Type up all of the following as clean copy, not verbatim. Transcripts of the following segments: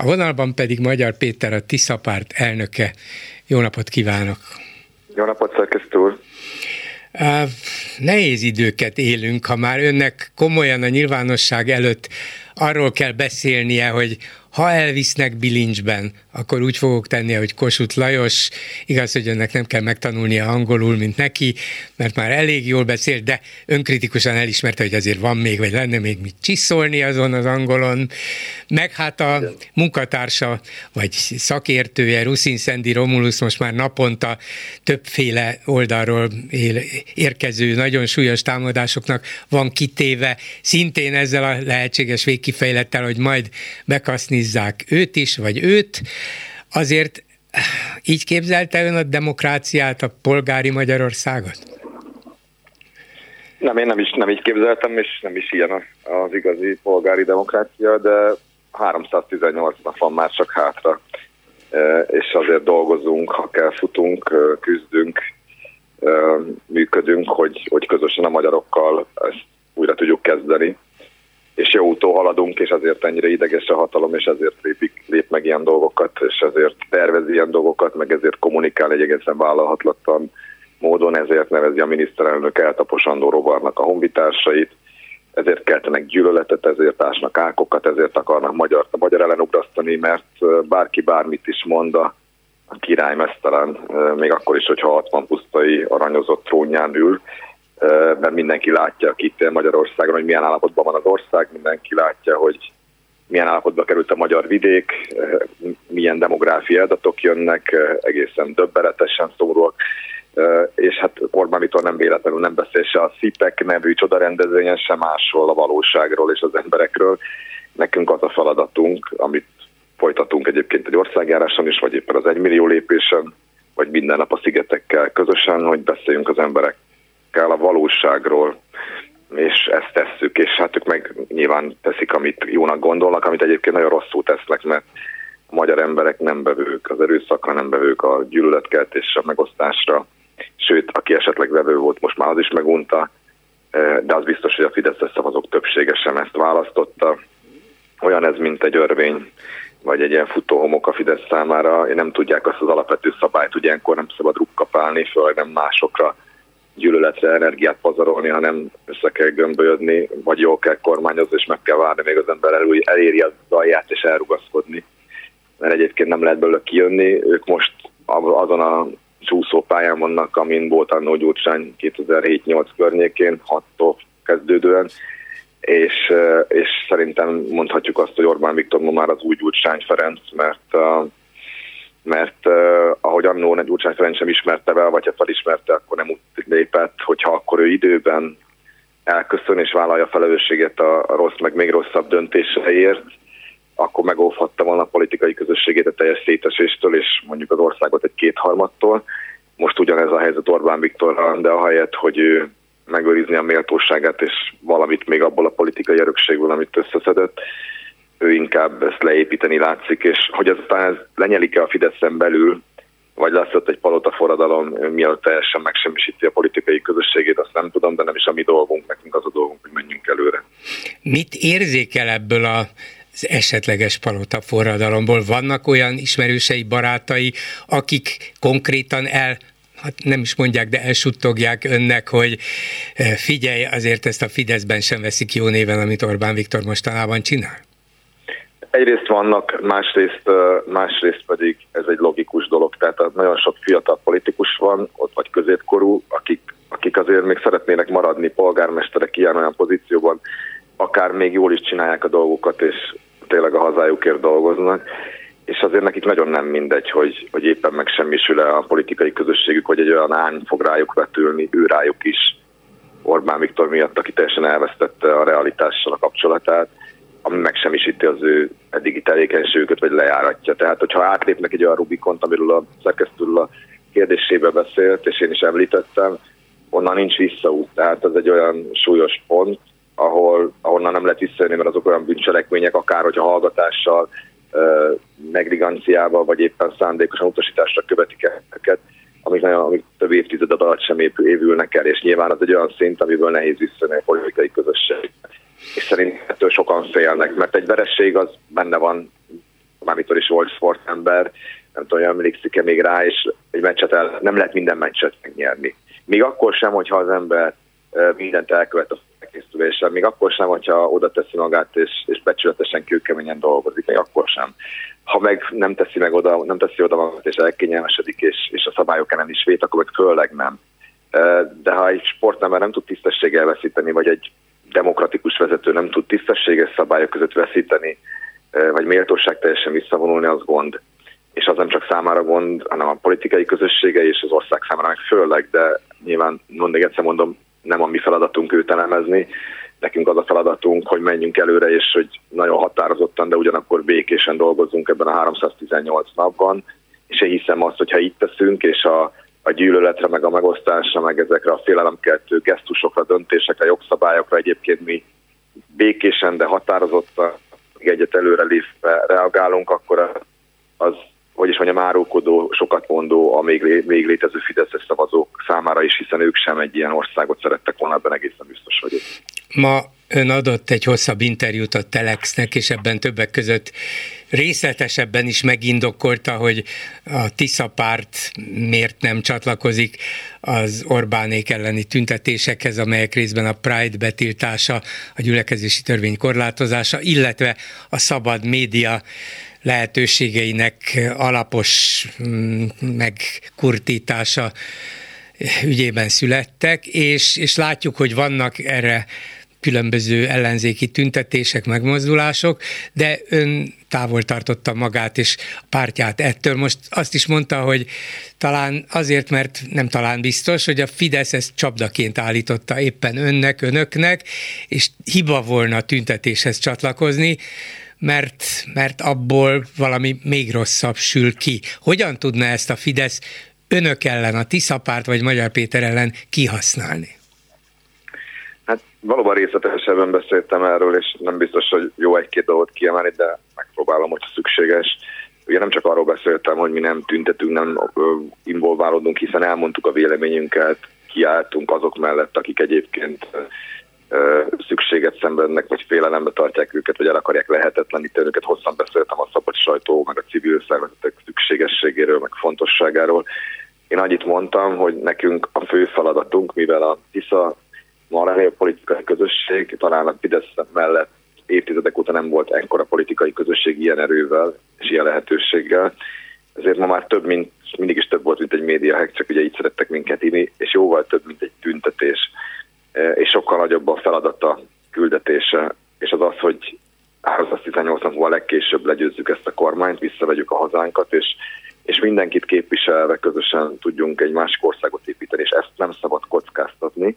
A vonalban pedig Magyar Péter, a Tisza Párt elnöke. Jó napot kívánok! Jó napot, szerkesztő úr! Nehéz időket élünk, ha már önnek komolyan a nyilvánosság előtt arról kell beszélnie, hogy ha elvisznek bilincsben, akkor úgy fogok tenni, hogy Kossuth Lajos. Igaz, hogy önnek nem kell megtanulnia angolul, mint neki, mert már elég jól beszél, de önkritikusan elismerte, hogy azért van még, vagy lenne még mit csiszolni azon az angolon. Meg hát a munkatársa, vagy szakértője, Ruszin Szendi Romulus most már naponta többféle oldalról érkező nagyon súlyos támadásoknak van kitéve, szintén ezzel a lehetséges végkifejlettel, hogy majd bekasznizzák őt is, vagy őt. Azért így képzelte ön a demokráciát, a polgári Magyarországot? Nem, én nem így képzeltem, és nem is ilyen az igazi polgári demokrácia, de 318 nap van már csak hátra, és azért dolgozunk, ha kell, futunk, küzdünk, működünk, hogy közösen a magyarokkal ezt újra tudjuk kezdeni. És jó úton haladunk, és azért ennyire ideges a hatalom, és ezért lép meg ilyen dolgokat, és ezért tervez ilyen dolgokat, meg ezért kommunikál egy egészen vállalhatatlan módon, ezért nevezi a miniszterelnök eltaposandó rovarnak a honfitársait, ezért keltenek gyűlöletet, ezért ásnak ákokat, ezért akarnak magyar ellen ugrasztani, mert bárki bármit is mond, a király meztelen, még akkor is, hogyha 60 pusztai aranyozott trónján ül, mert mindenki látja, aki itt Magyarországon, hogy milyen állapotban van az ország, mindenki látja, hogy milyen állapotban került a magyar vidék, milyen demográfiai adatok jönnek, egészen döbbenetesen szomorúak, és hát Orbán Viktor nem véletlenül nem beszél se a SZIPEK nevű csodarendezvényen, sem másról, a valóságról és az emberekről. Nekünk az a feladatunk, amit folytatunk egyébként egy országjáráson is, vagy éppen az 1 millió lépésen, vagy minden nap a szigetekkel közösen, hogy beszéljünk az emberekkel a valóságról, és ezt tesszük, és hát ők meg nyilván teszik, amit jónak gondolnak, amit egyébként nagyon rosszul tesznek, mert a magyar emberek nem bevők, az erőszakra nem bevők, a gyűlöletkeltésre, a megosztásra, sőt, aki esetleg vevő volt, most már az is megunta, de az biztos, hogy a Fideszes szavazók többsége sem ezt választotta. Olyan ez, mint egy örvény, vagy egy ilyen futóhomok a Fidesz számára, nem tudják azt az alapvető szabályt, hogy ilyenkor nem szabad rukkapálni, főleg nem másokra, gyűlöletre energiát pazarolni, hanem össze kell gömbölyödni, vagy jól kell kormányozni, és meg kell várni, még az ember eléri az alját és elrugaszkodni. Mert egyébként nem lehet belőle kijönni. Ők most azon a csúszópályán vannak, amin volt annó Gyurcsány 2007-8 környékén, 6-tól kezdődően, és szerintem mondhatjuk azt, hogy Orbán Viktor ma már az új Gyurcsány Ferenc, mert ahogy annó Gyurcsány Ferenc sem ismerte el, vagy ha felismerte, akkor nem úgy lépett, hogyha akkor ő időben elköszön és vállalja a felelősséget a rossz, meg még rosszabb döntéseért, akkor megóvhatta volna a politikai közösségét a teljes széteséstől, és mondjuk az országot egy kétharmadtól. Most ugyanez a helyzet Orbán Viktorral, de ahelyett, hogy ő megőrizni a méltóságát, és valamit még abból a politikai örökségből, amit összeszedett, ő inkább ezt leépíteni látszik, és hogy aztán ez lenyelik-e a Fideszen belül, vagy lesz ott egy palotaforradalom, mielőtt teljesen megsemmisíti a politikai közösségét, azt nem tudom, de nem is a mi dolgunk, nekünk az a dolgunk, hogy menjünk előre. Mit érzékel ebből az esetleges palotaforradalomból? Vannak olyan ismerősei, barátai, akik konkrétan hát nem is mondják, de elsuttogják önnek, hogy figyelj, azért ezt a Fideszben sem veszik jó néven, amit Orbán Viktor mostanában csinál? Egyrészt vannak, másrészt pedig ez egy logikus dolog. Tehát nagyon sok fiatal politikus van, ott vagy középkorú, akik azért még szeretnének maradni polgármesterek ilyen-olyan pozícióban, akár még jól is csinálják a dolgokat, és tényleg a hazájukért dolgoznak. És azért nekik nagyon nem mindegy, hogy éppen megsemmisül-e a politikai közösségük, hogy egy olyan ány fog rájuk vetülni, ő rájuk is, Orbán Viktor miatt, aki teljesen elvesztette a realitással a kapcsolatát, ami megsemmisíti az ő eddigi tevékenységüket, vagy lejáratja. Tehát, hogyha átlépnek egy olyan Rubikont, amiről a szerkesztő a kérdésébe beszélt, és én is említettem, onnan nincs visszaút. Tehát ez egy olyan súlyos pont, ahonnan nem lehet visszajönni, mert azok olyan bűncselekmények, akár hogyha hallgatással, negligenciával, vagy éppen szándékosan utasításra követik ezeket, amik több évtized alatt sem évülnek el, és nyilván az egy olyan szint, amiből nehéz visszajönni a politikai közösség. És szerintem ettől sokan félnek, mert egy veresség az benne van már mikor is volt sportember, nem tudom, hogy emlékszik-e még rá, és egy meccset nem lehet minden meccset megnyerni. Még akkor sem, hogyha az ember mindent elkövet a felkészülésen, még akkor sem, hogyha oda teszi magát, és becsületesen kőkeményen dolgozik, még akkor sem. Ha meg nem teszi oda magát, és elkényelmesedik, és a szabályok ellen is vét, akkor meg főleg nem. De ha egy sportember nem tud tisztességgel veszíteni, vagy egy demokratikus vezető nem tud tisztességes szabályok között veszíteni, vagy méltóság teljesen visszavonulni, az gond. És az nem csak számára gond, hanem a politikai közössége és az ország számára meg főleg, de nyilván, még egyszer mondom, nem a mi feladatunk őt elemezni, nekünk az a feladatunk, hogy menjünk előre, és hogy nagyon határozottan, de ugyanakkor békésen dolgozzunk ebben a 318 napban, és én hiszem azt, hogyha itt teszünk, és a gyűlöletre, meg a megosztásra, meg ezekre a félelemkeltő gesztusokra, döntésekre, jogszabályokra egyébként mi békésen, de határozottan egyet előre lépve reagálunk, akkor az, hogy is mondjam, árulkodó, sokat mondó a még létező fideszes szavazók számára is, hiszen ők sem egy ilyen országot szerettek volna, ebben egészen biztos vagyok. Ma ön adott egy hosszabb interjút a Telexnek, és ebben többek között részletesebben is megindokolta, hogy a Tisza párt miért nem csatlakozik az Orbánék elleni tüntetésekhez, amelyek részben a Pride betiltása, a gyülekezési törvény korlátozása, illetve a szabad média lehetőségeinek alapos megkurtítása ügyében születtek, és látjuk, hogy vannak erre különböző ellenzéki tüntetések, megmozdulások, de ön távol tartotta magát és a pártját ettől. Most azt is mondta, hogy talán azért, mert nem talán biztos, hogy a Fidesz ezt csapdaként állította éppen önöknek, és hiba volna tüntetéshez csatlakozni, mert abból valami még rosszabb sül ki. Hogyan tudna ezt a Fidesz önök ellen, a Tisza párt vagy Magyar Péter ellen kihasználni? Hát valóban részletesebben beszéltem erről, és nem biztos, hogy jó egy-két dolgot kiemelni, de megpróbálom, hogyha szükséges. Ugye nem csak arról beszéltem, hogy mi nem tüntetünk, nem involválódunk, hiszen elmondtuk a véleményünket, kiálltunk azok mellett, akik egyébként szükséget szenvednek, vagy félelembe tartják őket, vagy el akarják lehetetleníteni őket. Hosszan beszéltem a szabad sajtó, meg a civil szervezetek szükségességéről, meg fontosságáról. Én annyit mondtam, hogy nekünk a fő feladatunk, mivel a Tisza ma a legnagyobb politikai közösség, talán a Fidesz mellett évtizedek óta nem volt ekkora politikai közösség ilyen erővel és ilyen lehetőséggel. Ezért ma már mindig is több volt, mint egy médiahack, csak ugye így szerettek minket írni, és jóval több, mint egy tüntetés. És sokkal nagyobb a feladata, küldetése, és az, hogy 318 napban legkésőbb legyőzzük ezt a kormányt, visszavegyük a hazánkat, és mindenkit képviselve közösen tudjunk egy másik országot építeni, és ezt nem szabad kockáztatni.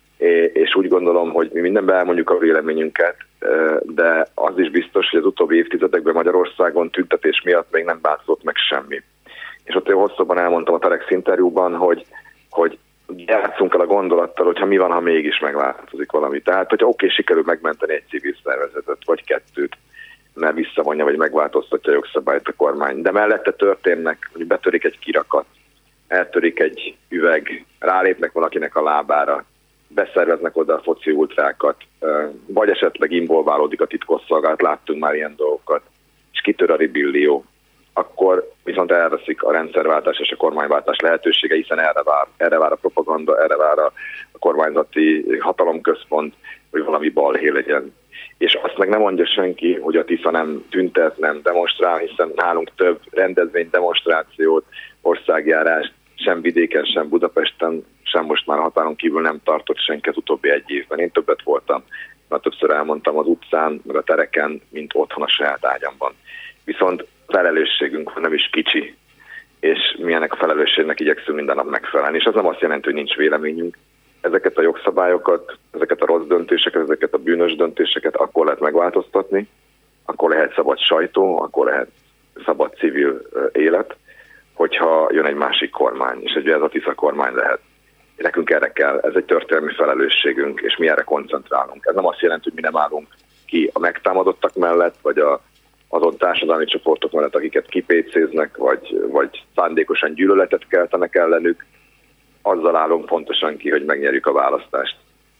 És úgy gondolom, hogy mi mindenben elmondjuk a véleményünket, de az is biztos, hogy az utóbbi évtizedekben Magyarországon tüntetés miatt még nem változott meg semmi. És ott én hosszabban elmondtam a Telex interjúban, hogy játszunk el a gondolattal, hogyha mi van, ha mégis megváltozik valami. Tehát, hogyha sikerül megmenteni egy civil szervezetet, vagy kettőt, mert visszavonja, vagy megváltoztatja a jogszabályt a kormány. De mellette történnek, hogy betörik egy kirakat, eltörik egy üveg, rálépnek valakinek a lábára, beszerveznek oda a foci ultrákat, vagy esetleg involválódik a titkosszolgálat, láttunk már ilyen dolgokat, és kitör a ribillió, akkor viszont elveszik a rendszerváltás és a kormányváltás lehetősége, hiszen erre vár a propaganda, erre vár a kormányzati hatalomközpont, hogy valami balhé legyen. És azt meg nem mondja senki, hogy a Tisza nem tüntet, nem demonstrál, hiszen nálunk több rendezvény, demonstrációt, országjárást, sem vidéken, sem Budapesten, sem most már határon kívül nem tartott senki az utóbbi egy évben. Én többet voltam, mert többször elmondtam az utcán, meg a tereken, mint otthon a saját ágyamban. Viszont felelősségünk nem is kicsi, és mi ennek a felelősségnek igyekszünk minden nap megfelelni. És az nem azt jelenti, hogy nincs véleményünk. Ezeket a jogszabályokat, ezeket a rossz döntéseket, ezeket a bűnös döntéseket akkor lehet megváltoztatni, akkor lehet szabad sajtó, akkor lehet szabad civil élet, hogyha jön egy másik kormány, és egy ez a Tisza kormány lehet. Nekünk erre kell, ez egy történelmi felelősségünk, és mi erre koncentrálunk. Ez nem azt jelenti, hogy mi nem állunk ki a megtámadottak mellett, vagy azon társadalmi csoportok mellett, akiket kipécéznek, vagy szándékosan gyűlöletet keltenek ellenük, azzal állunk pontosan ki, hogy megnyerjük a választást.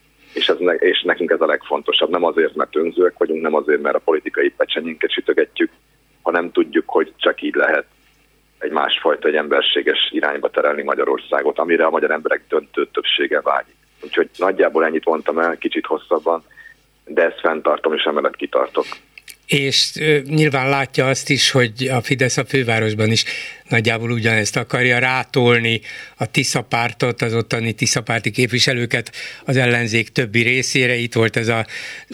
És nekünk ez a legfontosabb. Nem azért, mert önzőek vagyunk, nem azért, mert a politikai pecsenyénket sütögetjük, ha nem tudjuk, hogy csak így lehet egy másfajta, egy emberséges irányba terelni Magyarországot, amire a magyar emberek döntő többsége vágyik. Úgyhogy nagyjából ennyit mondtam el, kicsit hosszabban, de ezt fenntartom, és emellett kitartok. És nyilván látja azt is, hogy a Fidesz a fővárosban is nagyjából ugyanezt akarja rátolni a Tisza pártot, az ottani Tisza párti képviselőket az ellenzék többi részére. Itt volt ez az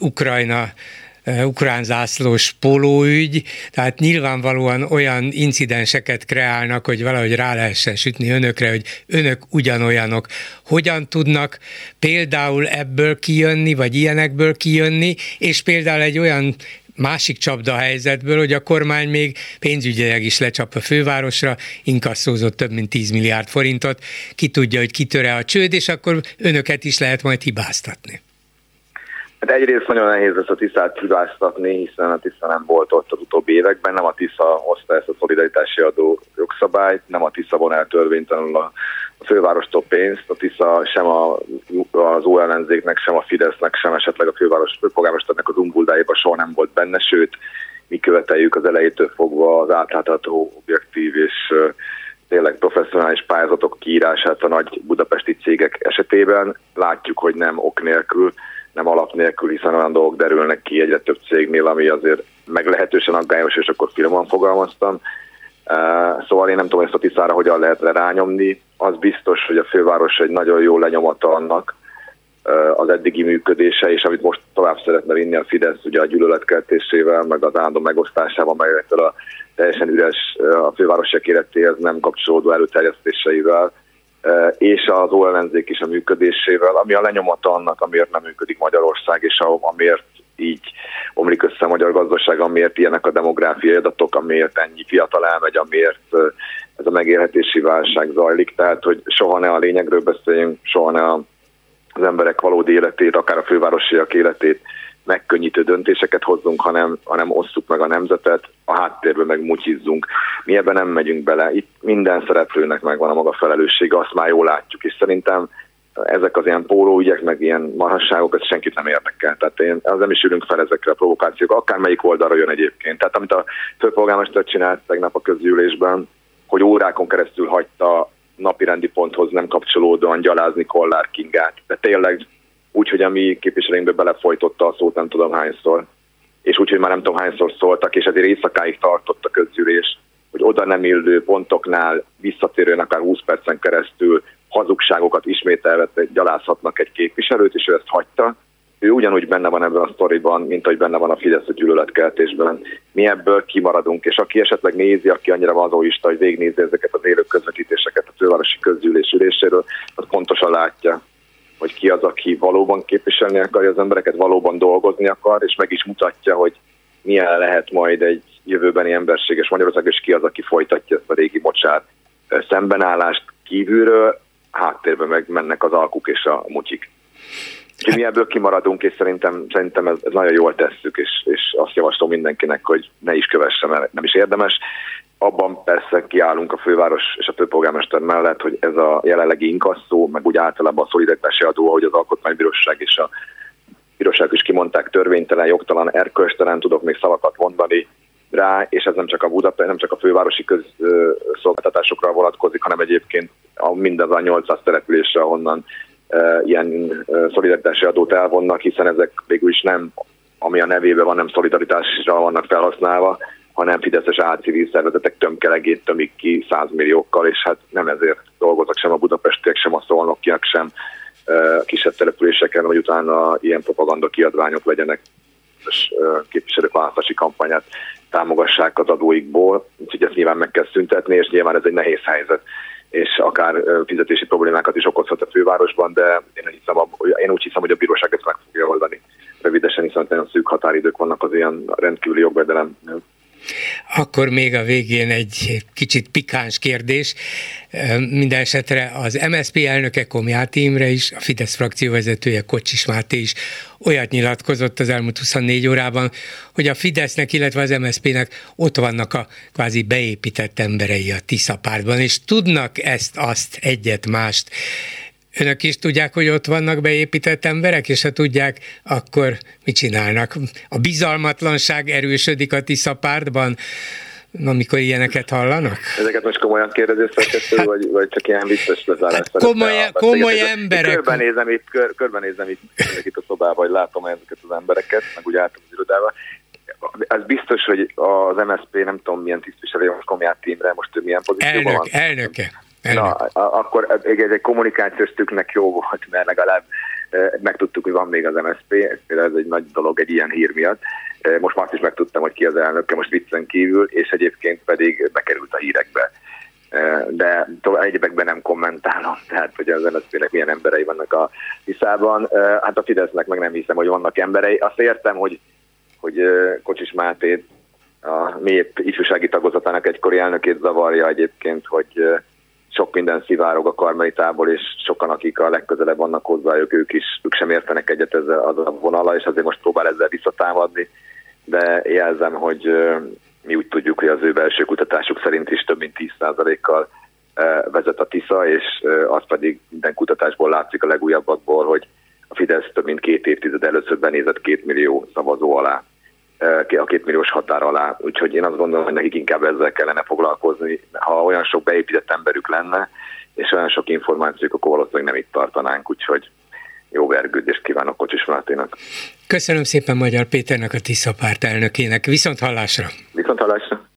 ukrán zászlós pólóügy, tehát nyilvánvalóan olyan incidenseket kreálnak, hogy valahogy rá lehessen sütni önökre, hogy önök ugyanolyanok. Hogyan tudnak például ebből kijönni, vagy ilyenekből kijönni, és például egy olyan másik csapdahelyzetből, hogy a kormány még pénzügyileg is lecsap a fővárosra, inkasszózott több mint 10 milliárd forintot, ki tudja, hogy kitöre a csőd, és akkor önöket is lehet majd hibáztatni. Hát egyrészt nagyon nehéz ezt a Tiszát hibáztatni, hiszen a Tisza nem volt ott az utóbbi években, nem a Tisza hozta ezt a szolidaritási adó jogszabályt, nem a Tisza von el törvénytelenül a fővárostól pénzt, a Tisza sem az ellenzéknek, sem a Fidesznek, sem esetleg a főpolgármesternek az umbuldájában soha nem volt benne, sőt, mi követeljük az elejétől fogva az átlátható, objektív és tényleg professzionális pályázatok kiírását a nagy budapesti cégek esetében. Látjuk, hogy nem ok nélkül, nem alap nélkül, hiszen olyan dolgok derülnek ki egyre több cégnél, ami azért meglehetősen aggályos, és akkor finoman fogalmaztam. Szóval én nem tudom, ezt a Tiszára hogyan lehet rányomni. Az biztos, hogy a főváros egy nagyon jó lenyomata annak az eddigi működése, és amit most tovább szeretne vinni a Fidesz, ugye a gyűlöletkeltésével, meg az állandó megosztásával, meg ettől a teljesen üres a fővárosiak életéhez nem kapcsolódó előterjesztéseivel, és az ellenzék is a működésével, ami a lenyomata annak, amiért nem működik Magyarország, és amiért így omlik össze a magyar gazdaság, amiért ilyenek a demográfiai adatok, amiért ennyi fiatal elmegy, amiért ez a megélhetési válság zajlik. Tehát, hogy soha ne a lényegről beszéljünk, soha ne az emberek valódi életét, akár a fővárosiak életét megkönnyítő döntéseket hozzunk, hanem osszuk meg a nemzetet, a háttérből meg mutyizzunk. Mi ebben nem megyünk bele. Itt minden szereplőnek megvan a maga felelőssége, azt már jól látjuk, és szerintem ezek az ilyen pólóügyek, meg ilyen marhasságok, ez senkit nem érdekel. Tehát az nem is ülünk fel ezekre a provokációkra, akármelyik oldalra jön egyébként. Tehát amit a főpolgármester csinált tegnap a közgyűlésben, hogy órákon keresztül hagyta napirendi ponthoz nem kapcsolódóan gyalázni Kollár Kingát. De tényleg úgy, hogy a mi képviselőinkbe belefolytotta a szót nem tudom hányszor, és úgy, hogy már nem tudom hányszor szóltak, és ezért éjszakáig tartott a közgyűlés, hogy oda nem illő pontoknál visszatérően akár 20 percen keresztül hazugságokat ismételve gyalázhatnak egy képviselőt, és ő ezt hagyta. Ő ugyanúgy benne van ebben a sztoriban, mint ahogy benne van a Fidesz gyűlöletkeltésben. Mi ebből kimaradunk, és aki esetleg nézi, aki annyira mazóista, hogy végignézi ezeket az élő közvetítéseket a fővárosi közgyűlés üléséről, az pontosan látja, hogy ki az, aki valóban képviselni akarja az embereket, valóban dolgozni akar, és meg is mutatja, hogy milyen lehet majd egy jövőbeni emberséges Magyarország, és ki az, aki folytatja ezt a régi mocsár szembenállást kívülről, háttérben meg mennek az alkuk és a mutyik. Úgyhogy mi ebből kimaradunk, és szerintem ez nagyon jól tesszük, és azt javaslom mindenkinek, hogy ne is kövesse, mert nem is érdemes. Abban persze kiállunk a főváros és a főpolgármester mellett, hogy ez a jelenlegi inkasszó, meg úgy általában a szolidaritási adó, ahogy az Alkotmánybíróság és a bíróság is kimondták, törvénytelen, jogtalan, erkölcstelen, tudok még szavakat mondani rá, és ez nem csak a fővárosi közszolgáltatásokra vonatkozik, hanem egyébként mindaz a 800 településre, ahonnan ilyen szolidaritási adót elvonnak, hiszen ezek végül is nem, ami a nevében van, nem szolidaritásra vannak felhasználva, hanem fideszes álcivil szervezetek tömkelegét tömik ki 100 milliókkal, és hát nem ezért dolgoznak sem a budapestiek, sem a szolnokiak, sem kisebb településeken, hogy utána ilyen propaganda kiadványok legyenek, és képviselők választási kampányát támogassák az adóikból, úgyhogy ezt nyilván meg kell szüntetni, és nyilván ez egy nehéz helyzet, és akár fizetési problémákat is okozhat a fővárosban, de én úgy hiszem, hogy a bíróság ezt meg fogja oldani rövidesen, hiszen nagyon szűk határidők vannak az ilyen rendkívüli jogvédelem. Akkor még a végén egy kicsit pikáns kérdés. Minden esetre az MSZP elnöke Komjáti Imre is, a Fidesz frakcióvezetője Kocsis Máté is olyat nyilatkozott az elmúlt 24 órában, hogy a Fidesznek, illetve az MSZP-nek ott vannak a kvázi beépített emberei a Tisza pártban, és tudnak ezt, azt, egyet, mást. Önök is tudják, hogy ott vannak beépített emberek, és ha tudják, akkor mit csinálnak? A bizalmatlanság erősödik a Tisza pártban, amikor ilyeneket hallanak? Ezeket most komolyan kérdezés szerkesztő, vagy csak ilyen vicces lezárás? Hát komoly emberek. Körbenézem itt a szobába, hogy látom ezeket az embereket, meg úgy álltam az irodába. Az biztos, hogy az MSZP, nem tudom milyen tisztviselő, most Komját Tímre, most ő milyen pozícióban van? Elnöke. Na, akkor egy kommunikációs tüknek jó volt, mert legalább megtudtuk, hogy van még az MSZP, ez egy nagy dolog egy ilyen hír miatt. Most már azt is megtudtam, hogy ki az elnöke, most viccen kívül, és egyébként pedig bekerült a hírekbe. De egyébekben nem kommentálom, tehát hogy az MSZP-nek milyen emberei vannak a Tiszában. Hát a Fidesznek meg nem hiszem, hogy vannak emberei. Azt értem, hogy Kocsis Mátét, a MÉP ifjúsági tagozatának egykori elnökét zavarja egyébként, hogy sok minden szivárog a Karmelitából, és sokan, akik a legközelebb vannak hozzájuk, ők sem értenek egyet ezzel az a vonala, és azért most próbál ezzel visszatámadni, de jelzem, hogy mi úgy tudjuk, hogy az ő belső kutatásuk szerint is több mint 10%-kal vezet a Tisza, és az pedig minden kutatásból látszik a legújabbakból, hogy a Fidesz több mint 2 évtized először benézett 2 millió szavazó alá, a 2 milliós határ alá. Úgyhogy én azt gondolom, hogy nekik inkább ezzel kellene foglalkozni. Ha olyan sok beépített emberük lenne, és olyan sok információk, akkor valószínűleg nem itt tartanánk. Úgyhogy jó vergődést kívánok Kocsis Máténak. Köszönöm szépen Magyar Péternek, a Tisza párt elnökének. Viszont hallásra! Viszont hallásra!